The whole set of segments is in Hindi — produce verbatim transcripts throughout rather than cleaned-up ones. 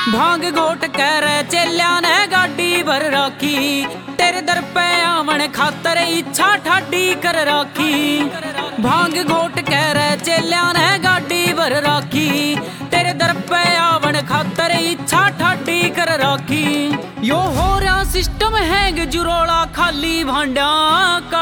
भांग घोट कर चेल्या ने गाड़ी भर राखी, तेरे दर पे आवन खातर इच्छा ठाडी कर राखी। भांग घोट कर चेल्या ने गाड़ी भर राखी, तेरे दर पे आवन खातर इच्छा ठाडी कर राखी। यो हो रहा सिस्टम हैंग जुरोला खाली भांडा का,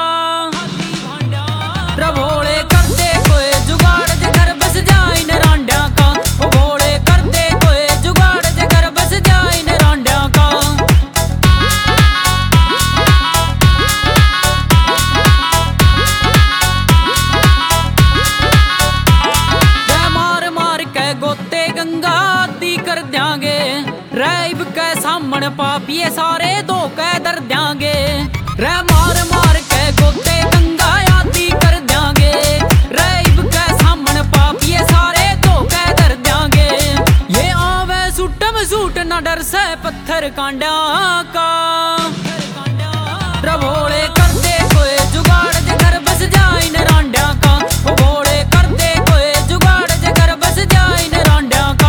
प्रभोले कर दे कोई जुगाड़ जे घर बस जाए न रांडा का। ओ भोले कर दे कोई जुगाड़ जे घर बस जाए न रांडा का। मार मार के गोते गंगा आदि कर द्यांगे, रैब के सामन पापिये सारे दो के दर द्यांगे। रै मार मार के गोते गंगा आदि कर द्यांगे, रैब के सामन पापिये सारे दो के दर द्यांगे। ये आवे सुटम सूट न डर से पत्थर कांडा का, प्रभोले कर दे कोई जुगाड़ जे घर बस जाए न रांडा का। ओ भोले कर दे कोई जुगाड़ जे घर बस जाए न रांडा का।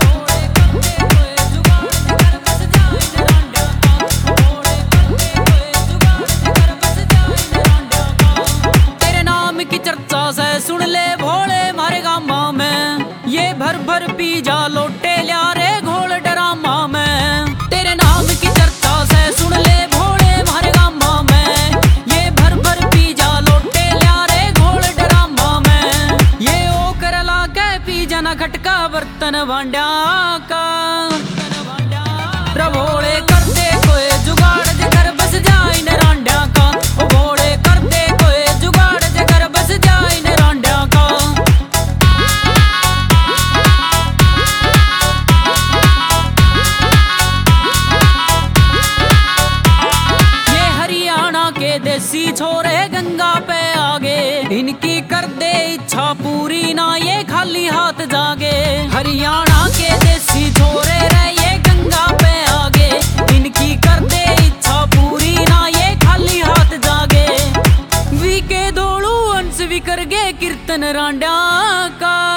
तेरे नाम की चर्चा से सुन ले भोले मारे गामा में, ये भर भर पी जा लोटे लिया रे घोल डरामा में। तेरे नाम की चर्चा से सुन ले भोले मारे गामा में, ये भर भर पी जा लोटे लिया रे घोल डरामा में। ये ओ कर ला के पी जाना खटका बर्तन भांडा का, प्रभोले कर दे कोई जुगाड़ जे घर बस जाए न रांडा का। ओ भोले कर दे कोई जुगाड़ जे घर बस जाए न रांडा का। ये हरियाणा के देसी छोरे गंगा पे आगे, इनकी कर दे इच्छा पूरी ना ये खाली हाथ जागे। हरियाणा के देसी छोरे रे ये गंगा पे आगे, इनकी कर दे इच्छा पूरी ना ये खाली हाथ जागे। वी के दौड़ू अंश भी कर गे कीर्तन रांडा का।